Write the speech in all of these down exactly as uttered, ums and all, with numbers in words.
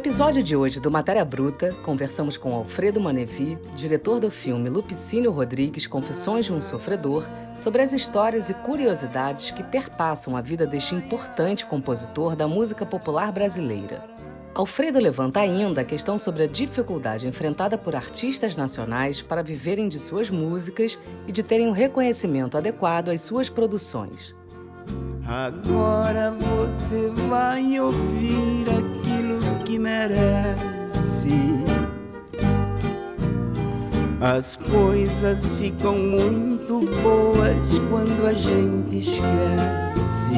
episódio de hoje do Matéria Bruta, conversamos com Alfredo Manevi, diretor do filme Lupicínio Rodrigues, Confissões de um Sofredor, sobre as histórias e curiosidades que perpassam a vida deste importante compositor da música popular brasileira. Alfredo levanta ainda a questão sobre a dificuldade enfrentada por artistas nacionais para viverem de suas músicas e de terem um reconhecimento adequado às suas produções. Agora você vai ouvir aquilo que merece. As coisas ficam muito boas quando a gente esquece.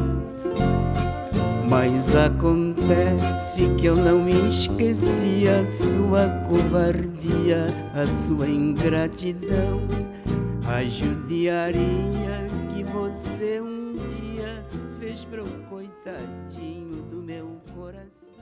Mas acontece que eu não me esqueci a sua covardia, a sua ingratidão, a judiaria que você um dia fez pro coitadinho do meu coração.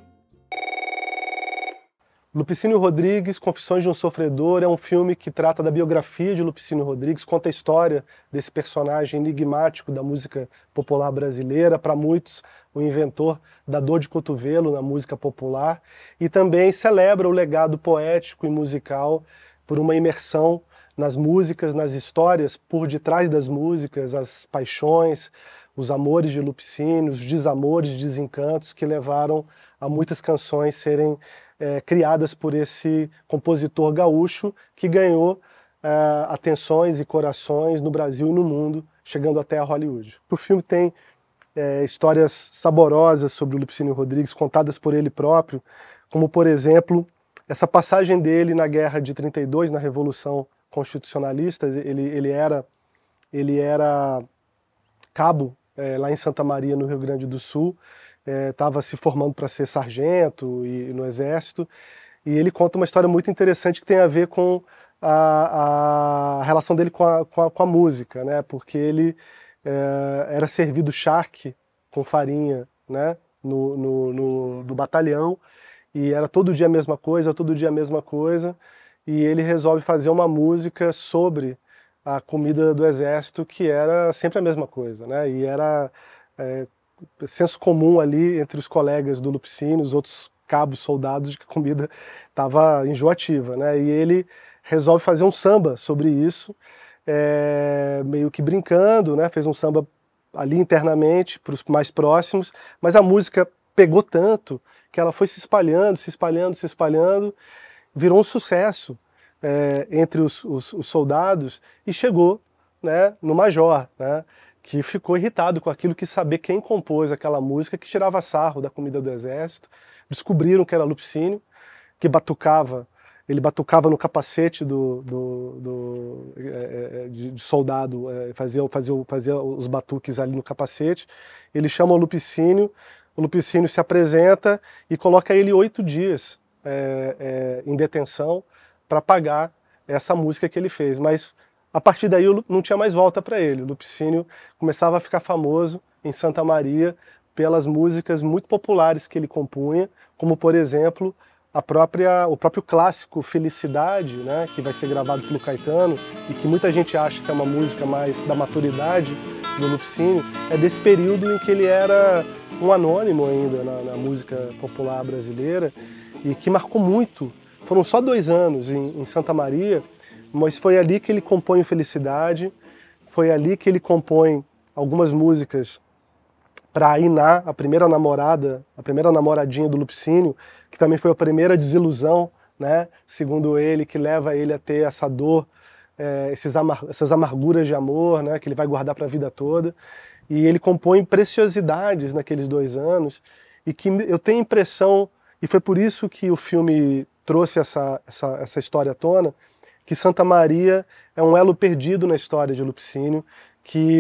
Lupicínio Rodrigues, Confissões de um Sofredor, é um filme que trata da biografia de Lupicínio Rodrigues, conta a história desse personagem enigmático da música popular brasileira, para muitos o inventor da dor de cotovelo na música popular, e também celebra o legado poético e musical por uma imersão nas músicas, nas histórias por detrás das músicas, as paixões, os amores de Lupicínio, os desamores, desencantos que levaram a muitas canções serem é, criadas por esse compositor gaúcho que ganhou é, atenções e corações no Brasil e no mundo, chegando até a Hollywood. O filme tem é, histórias saborosas sobre o Lupicínio Rodrigues, contadas por ele próprio, como, por exemplo, essa passagem dele na Guerra de trinta e dois, na Revolução Constitucionalista. Ele, ele, era, ele era cabo é, lá em Santa Maria, no Rio Grande do Sul, estava é, se formando para ser sargento e, no Exército, e ele conta uma história muito interessante que tem a ver com a, a relação dele com a, com a, com a música, né? Porque ele é, era servido charque com farinha, né? no, no, no, no batalhão, e era todo dia a mesma coisa, todo dia a mesma coisa, e ele resolve fazer uma música sobre a comida do Exército, que era sempre a mesma coisa, né? E era é, senso comum ali entre os colegas do Lupicínio, os outros cabos, soldados, de que a comida estava enjoativa, né? E ele resolve fazer um samba sobre isso, é, meio que brincando, né? Fez um samba ali internamente para os mais próximos, mas a música pegou tanto que ela foi se espalhando, se espalhando, se espalhando, virou um sucesso é, entre os, os, os soldados e chegou, né, no major, né? Que ficou irritado com aquilo, que saber quem compôs aquela música que tirava sarro da comida do Exército. Descobriram que era Lupicínio, que batucava, ele batucava no capacete do, do, do, é, de, de soldado, é, fazia, fazia, fazia os batuques ali no capacete. Ele chama o Lupicínio, o Lupicínio se apresenta e coloca ele oito dias é, é, em detenção para pagar essa música que ele fez. Mas a partir daí não tinha mais volta para ele. O Lupicínio começava a ficar famoso em Santa Maria pelas músicas muito populares que ele compunha, como, por exemplo, a própria, o próprio clássico Felicidade, né, que vai ser gravado pelo Caetano, e que muita gente acha que é uma música mais da maturidade do Lupicínio, é desse período em que ele era um anônimo ainda na, na música popular brasileira, e que marcou muito. Foram só dois anos em, em Santa Maria, mas foi ali que ele compõe o Felicidade, foi ali que ele compõe algumas músicas para a Iná, a primeira namorada, a primeira namoradinha do Lupicínio, que também foi a primeira desilusão, né, segundo ele, que leva ele a ter essa dor, é, esses amar essas amarguras de amor, né, que ele vai guardar para a vida toda. E ele compõe preciosidades naqueles dois anos, e que eu tenho a impressão, e foi por isso que o filme trouxe essa, essa, essa história à tona, que Santa Maria é um elo perdido na história de Lupicínio, que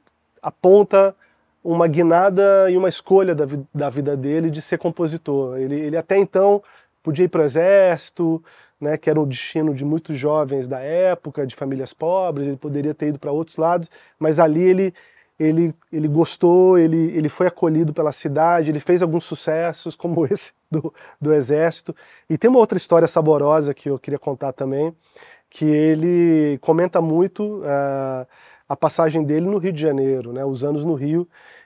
aponta uma guinada e uma escolha da, vi da vida dele de ser compositor. Ele, ele até então podia ir para o Exército, né, que era o destino de muitos jovens da época, de famílias pobres, ele poderia ter ido para outros lados, mas ali ele, ele, ele gostou, ele, ele foi acolhido pela cidade, ele fez alguns sucessos, como esse do, do Exército. E tem uma outra história saborosa que eu queria contar também, que ele comenta muito uh, a passagem dele no Rio de Janeiro, né, os anos no Rio,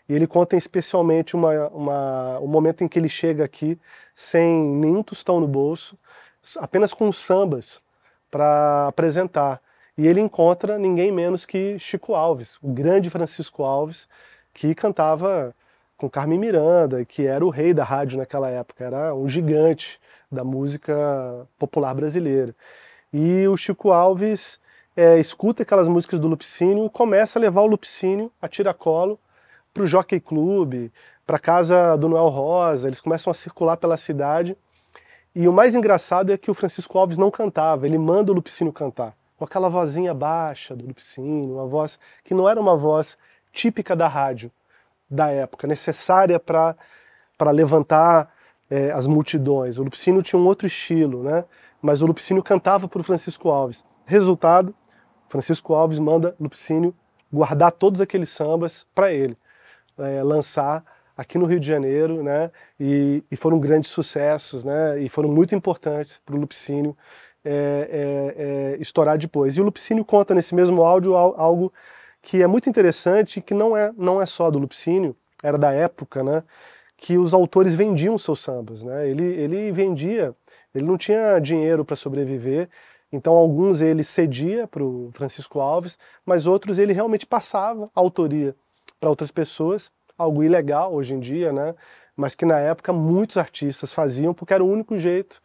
E ele conta especialmente uma, uma, um momento em que ele chega aqui sem nenhum tostão no bolso, apenas com os sambas para apresentar. E ele encontra ninguém menos que Chico Alves, o grande Francisco Alves, que cantava com Carmen Miranda, que era o rei da rádio naquela época, era um gigante da música popular brasileira. E o Chico Alves é, escuta aquelas músicas do Lupicínio e começa a levar o Lupicínio a tiracolo para o Jockey Club, para a casa do Noel Rosa, eles começam a circular pela cidade. E o mais engraçado é que o Francisco Alves não cantava, ele manda o Lupicínio cantar, com aquela vozinha baixa do Lupicínio, uma voz que não era uma voz típica da rádio da época, necessária para para levantar é, as multidões. O Lupicínio tinha um outro estilo, né? Mas o Lupicínio cantava para o Francisco Alves. Resultado, Francisco Alves manda Lupicínio guardar todos aqueles sambas para ele, é, lançar aqui no Rio de Janeiro, né? E, e foram grandes sucessos, né? E foram muito importantes para o Lupicínio é, é, é, estourar depois. E o Lupicínio conta nesse mesmo áudio algo que é muito interessante, que não é, não é só do Lupicínio, era da época, né? Que os autores vendiam seus sambas, né? Ele, ele vendia, ele não tinha dinheiro para sobreviver, então alguns ele cedia para o Francisco Alves, mas outros ele realmente passava a autoria para outras pessoas, algo ilegal hoje em dia, né? Mas que na época muitos artistas faziam porque era o único jeito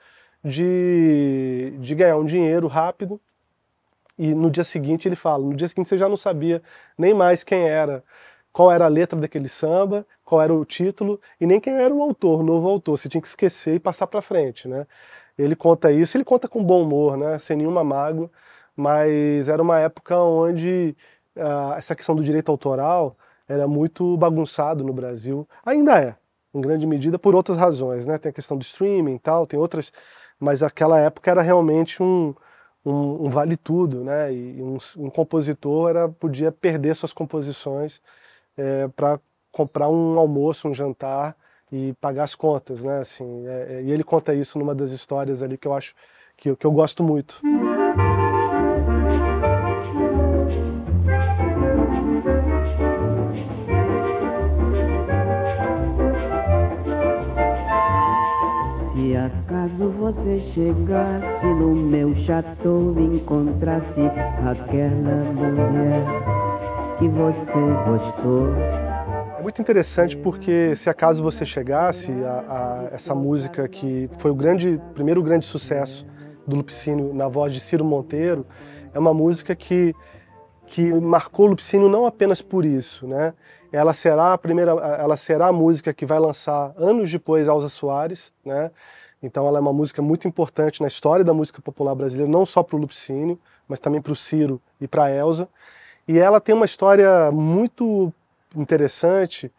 de, de ganhar um dinheiro rápido. E no dia seguinte ele fala, no dia seguinte você já não sabia nem mais quem era, qual era a letra daquele samba, qual era o título, e nem quem era o autor, o novo autor, você tinha que esquecer e passar para frente, né? Ele conta isso, ele conta com bom humor, né? Sem nenhuma mágoa, mas era uma época onde uh, essa questão do direito autoral era muito bagunçado no Brasil, ainda é, em grande medida por outras razões, né? Tem a questão do streaming e tal, tem outras, mas aquela época era realmente um Um, um vale tudo, né? E um, um compositor era, podia perder suas composições é, para comprar um almoço, um jantar e pagar as contas, né? Assim, é, é, e ele conta isso numa das histórias ali que eu acho que, que eu gosto muito. Se acaso você chegasse no meu chateau e encontrasse aquela mulher que você gostou. É muito interessante porque se acaso você chegasse a, a essa música que foi o grande, primeiro grande sucesso do Lupicínio na voz de Ciro Monteiro, é uma música que, que marcou o Lupicínio não apenas por isso, né? Ela será a primeira, ela será a música que vai lançar anos depois Elza Soares, né? Então ela é uma música muito importante na história da música popular brasileira, não só para o Lupicínio, mas também para o Ciro e para a Elza. E ela tem uma história muito interessante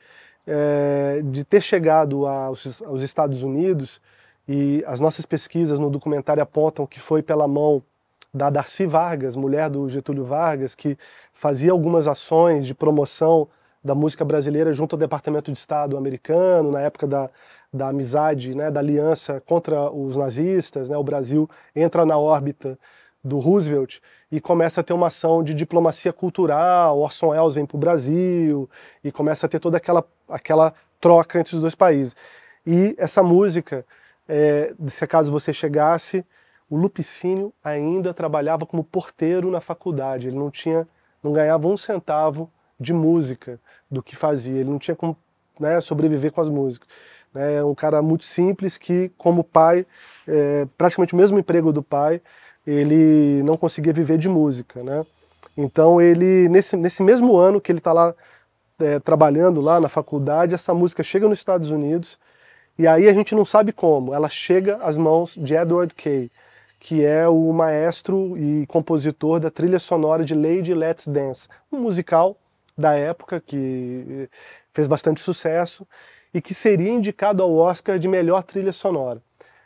é, de ter chegado aos, aos Estados Unidos, e as nossas pesquisas no documentário apontam que foi pela mão da Darcy Vargas, mulher do Getúlio Vargas, que fazia algumas ações de promoção da música brasileira junto ao Departamento de Estado americano, na época da, da amizade, né, da aliança contra os nazistas, né, o Brasil entra na órbita do Roosevelt e começa a ter uma ação de diplomacia cultural, Orson Welles vem para o Brasil e começa a ter toda aquela, aquela troca entre os dois países. E essa música, é, se acaso você chegasse, o Lupicínio ainda trabalhava como porteiro na faculdade, ele não tinha, não ganhava um centavo de música do que fazia, ele não tinha como, né, sobreviver com as músicas. É um cara muito simples que, como pai, é, praticamente o mesmo emprego do pai, ele não conseguia viver de música, né? Então ele, nesse, nesse mesmo ano que ele está lá é, trabalhando lá na faculdade, essa música chega nos Estados Unidos e aí a gente não sabe como, ela chega às mãos de Edward Kay, que é o maestro e compositor da trilha sonora de Lady Let's Dance, um musical da época que fez bastante sucesso e que seria indicado ao Oscar de melhor trilha sonora.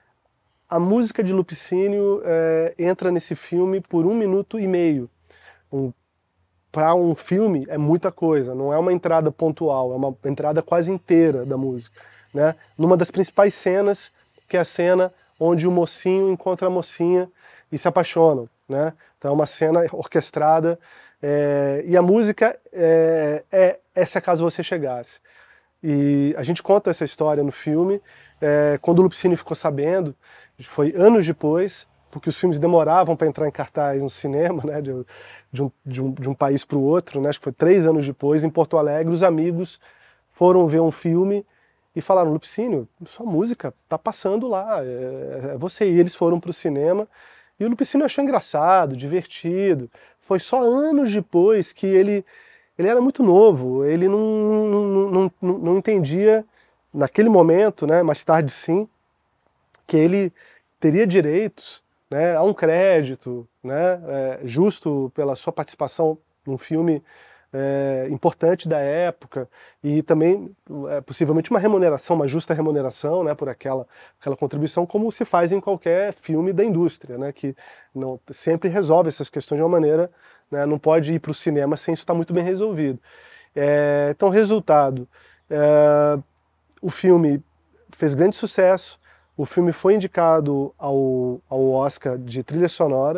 A música de Lupicínio é, entra nesse filme por um minuto e meio. Um, Para um filme é muita coisa, não é uma entrada pontual, é uma entrada quase inteira da música, né? Numa das principais cenas, que é a cena onde o mocinho encontra a mocinha e se apaixonam, né? Então é uma cena orquestrada É, e a música é, é, é Se Acaso Você Chegasse. E a gente conta essa história no filme. É, quando o Lupicínio ficou sabendo, foi anos depois, porque os filmes demoravam para entrar em cartaz no cinema, né, de, de, um, de, um, de um país para o outro, né, acho que foi três anos depois, em Porto Alegre, os amigos foram ver um filme e falaram: Lupicínio, sua música está passando lá, é, é você. E eles foram para o cinema, e o Lupicínio achou engraçado, divertido. Foi só anos depois que ele, ele era muito novo, ele não, não, não, não, não entendia, naquele momento, né, mais tarde sim, que ele teria direitos, né, a um crédito, né, é, justo pela sua participação num filme é, importante da época, e também é, possivelmente uma remuneração, uma justa remuneração, né, por aquela, aquela contribuição, como se faz em qualquer filme da indústria, né, que não, sempre resolve essas questões de uma maneira, né, não pode ir para o cinema sem isso estar muito bem resolvido. É, então, resultado, é, o filme fez grande sucesso. O filme foi indicado ao, ao Oscar de trilha sonora.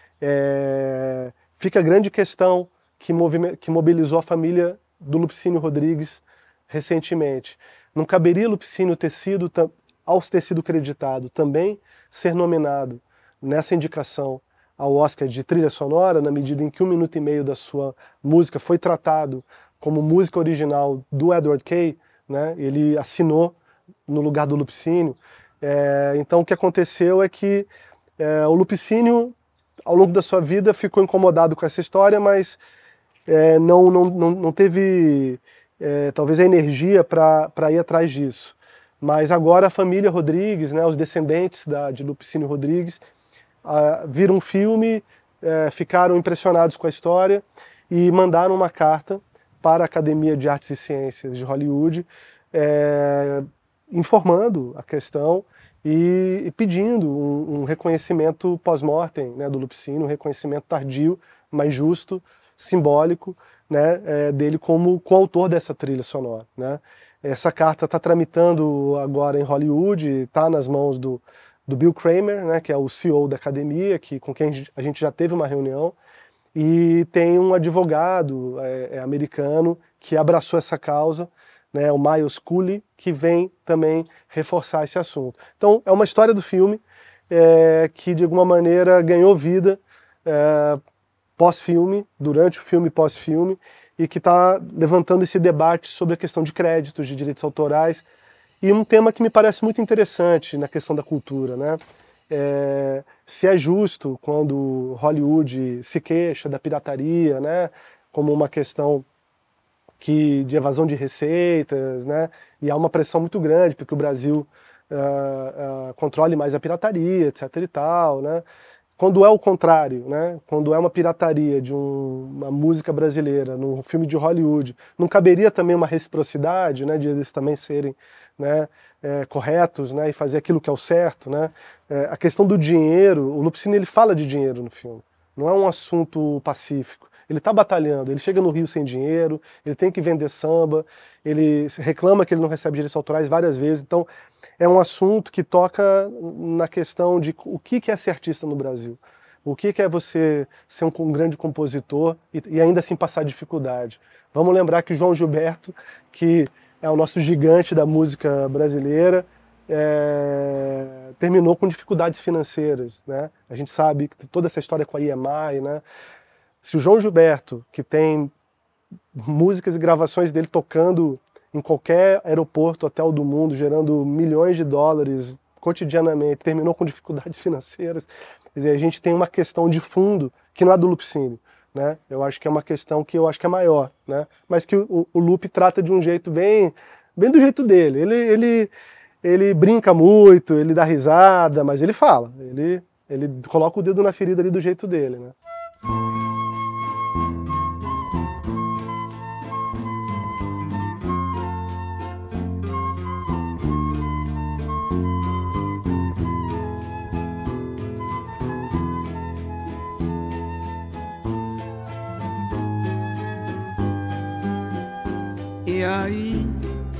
É, fica a grande questão que, movi que mobilizou a família do Lupicínio Rodrigues recentemente. Não caberia Lupicínio ter sido, ao ter sido creditado, também ser nominado nessa indicação ao Oscar de trilha sonora, na medida em que um minuto e meio da sua música foi tratado como música original do Edward Kay, né? Ele assinou no lugar do Lupicínio. É, então o que aconteceu é que é, o Lupicínio, ao longo da sua vida, ficou incomodado com essa história, mas é, não, não, não, não teve é, talvez a energia para ir atrás disso. Mas agora a família Rodrigues, né, os descendentes da, de Lupicínio Rodrigues, a, viram um filme, é, ficaram impressionados com a história e mandaram uma carta para a Academia de Artes e Ciências de Hollywood, é, informando a questão e, e pedindo um, um reconhecimento pós-mortem, né, do Lupicínio, um reconhecimento tardio, mas justo, simbólico, né, é, dele como coautor dessa trilha sonora, né. Essa carta está tramitando agora em Hollywood, está nas mãos do, do Bill Kramer, né, que é o C E O da academia, que, com quem a gente já teve uma reunião, e tem um advogado é, é, americano que abraçou essa causa, né, o Miles Cooley, que vem também reforçar esse assunto. Então é uma história do filme é, que de alguma maneira ganhou vida é, pós-filme, durante o filme e pós-filme, e que está levantando esse debate sobre a questão de créditos, de direitos autorais, e um tema que me parece muito interessante na questão da cultura, né? É, se é justo quando Hollywood se queixa da pirataria, né, como uma questão que, de evasão de receitas, né, e há uma pressão muito grande para que o Brasil uh, uh, controle mais a pirataria, etc e tal, né. Quando é o contrário, né, quando é uma pirataria de um, uma música brasileira num filme de Hollywood, não caberia também uma reciprocidade, né, de eles também serem, né, é, corretos, né, e fazer aquilo que é o certo, né. É, a questão do dinheiro, o Lupicínio ele fala de dinheiro no filme, não é um assunto pacífico. Ele está batalhando, ele chega no Rio sem dinheiro, ele tem que vender samba, ele reclama que ele não recebe direitos autorais várias vezes, então é um assunto que toca na questão de o que é ser artista no Brasil, o que é você ser um, um grande compositor e, e ainda assim passar dificuldade. Vamos lembrar que o João Gilberto, que é o nosso gigante da música brasileira, é, terminou com dificuldades financeiras, né? A gente sabe que toda essa história com a I E M I, né? Se o João Gilberto, que tem músicas e gravações dele tocando em qualquer aeroporto, hotel do mundo, gerando milhões de dólares cotidianamente, terminou com dificuldades financeiras, quer dizer, a gente tem uma questão de fundo que não é do Lupicínio, né? Eu acho que é uma questão que eu acho que é maior, né? Mas que o, o Lupe trata de um jeito bem, bem do jeito dele. Ele, ele, ele brinca muito, ele dá risada, mas ele fala, ele, ele coloca o dedo na ferida ali do jeito dele, né? E aí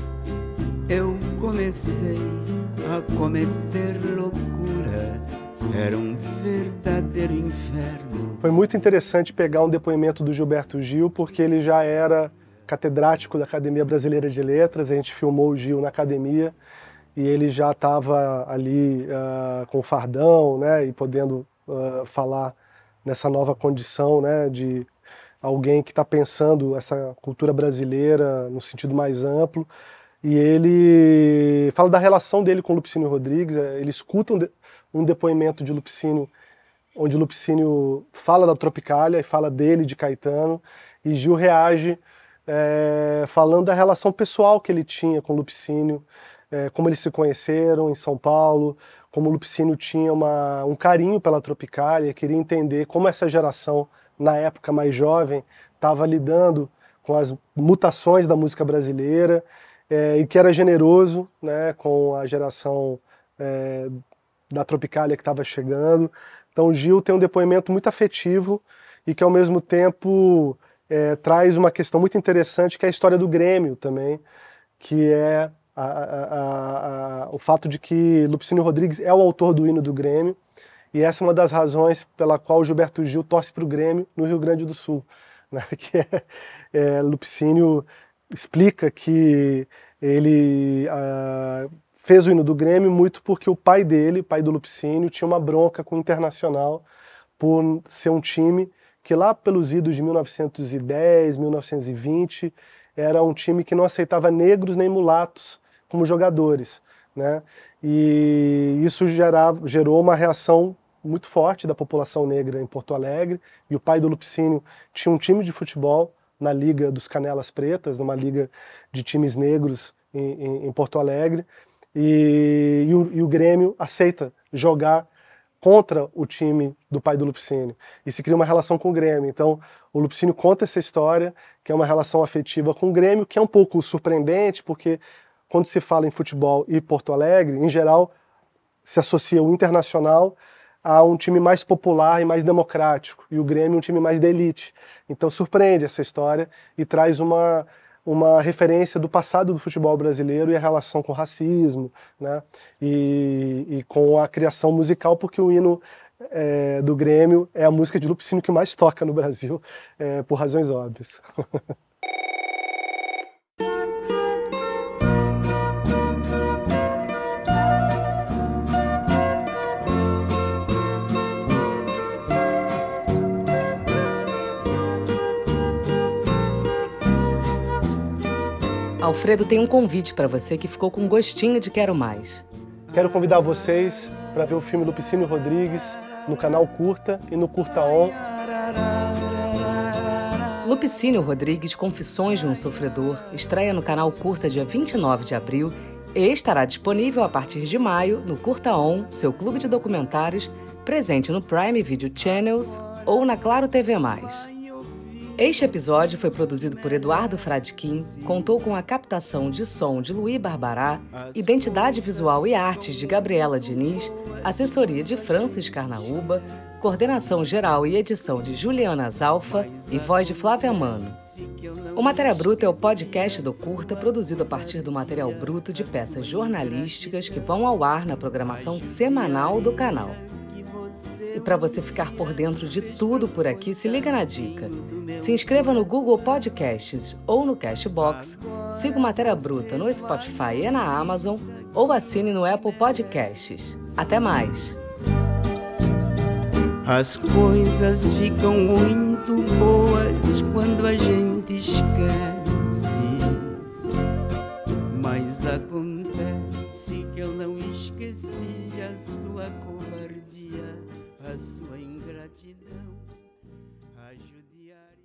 eu comecei a cometer loucura, era um verdadeiro inferno. Foi muito interessante pegar um depoimento do Gilberto Gil, porque ele já era catedrático da Academia Brasileira de Letras, a gente filmou o Gil na academia, e ele já estava ali uh, com o fardão, né, e podendo uh, falar nessa nova condição, né, de alguém que está pensando essa cultura brasileira no sentido mais amplo. E ele fala da relação dele com o Lupicínio Rodrigues. Ele escuta um, de, um depoimento de Lupicínio, onde o Lupicínio fala da Tropicália e fala dele, de Caetano, e Gil reage é, falando da relação pessoal que ele tinha com o Lupicínio, é, como eles se conheceram em São Paulo, como o Lupicínio tinha uma, um carinho pela Tropicália, queria entender como essa geração, na época mais jovem, estava lidando com as mutações da música brasileira, é, e que era generoso, né, com a geração é, da Tropicália que estava chegando. Então o Gil tem um depoimento muito afetivo e que ao mesmo tempo é, traz uma questão muito interessante, que é a história do Grêmio também, que é a, a, a, o fato de que Lupicínio Rodrigues é o autor do hino do Grêmio, e essa é uma das razões pela qual o Gilberto Gil torce para o Grêmio no Rio Grande do Sul, né? Que é, é, Lupicínio explica que ele uh, fez o hino do Grêmio muito porque o pai dele, pai do Lupicínio, tinha uma bronca com o Internacional por ser um time que lá pelos idos de mil novecentos e dez, mil novecentos e vinte, era um time que não aceitava negros nem mulatos como jogadores, né? E isso gerava, gerou uma reação muito forte da população negra em Porto Alegre, e o pai do Lupicínio tinha um time de futebol na Liga dos Canelas Pretas, numa liga de times negros em, em, em Porto Alegre, e, e, o, e o Grêmio aceita jogar contra o time do pai do Lupicínio, e se cria uma relação com o Grêmio. Então o Lupicínio conta essa história, que é uma relação afetiva com o Grêmio, que é um pouco surpreendente, porque quando se fala em futebol e Porto Alegre, em geral se associa o Internacional a um time mais popular e mais democrático, e o Grêmio um time mais de elite. Então surpreende essa história e traz uma, uma referência do passado do futebol brasileiro e a relação com o racismo, né? e, e com a criação musical, porque o hino é, do Grêmio é a música de Lupicínio que mais toca no Brasil, é, por razões óbvias. Alfredo tem um convite para você que ficou com gostinho de Quero Mais. Quero convidar vocês para ver o filme Lupicínio Rodrigues no canal Curta e no Curta On. Lupicínio Rodrigues, Confissões de um Sofredor, estreia no canal Curta dia vinte e nove de abril e estará disponível a partir de maio no Curta On, seu clube de documentários, presente no Prime Video Channels ou na Claro T V mais. Este episódio foi produzido por Eduardo Fradkin, contou com a captação de som de Luí Barbará, identidade visual e artes de Gabriela Diniz, assessoria de Francis Carnaúba, coordenação geral e edição de Juliana Zalfa e voz de Flávia Mano. O Matéria Bruta é o podcast do Curta, produzido a partir do material bruto de peças jornalísticas que vão ao ar na programação semanal do canal. E para você ficar por dentro de tudo por aqui, se liga na dica. Se inscreva no Google Podcasts ou no Cashbox, siga o Matéria Bruta no Spotify e na Amazon ou assine no Apple Podcasts. Até mais! As coisas ficam muito boas quando a gente esquece, mas acontece que eu não esqueci a sua covardia, a sua ingratidão, a judiaria.